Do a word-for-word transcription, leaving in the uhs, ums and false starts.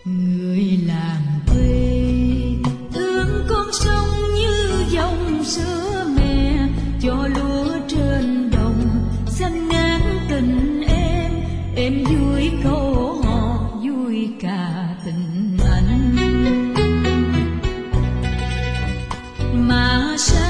Người làng quê thương con sông như dòng sữa mẹ, cho lúa trên đồng xanh ngát tình em. Em vui câu hò vui cả tình anh, mà sao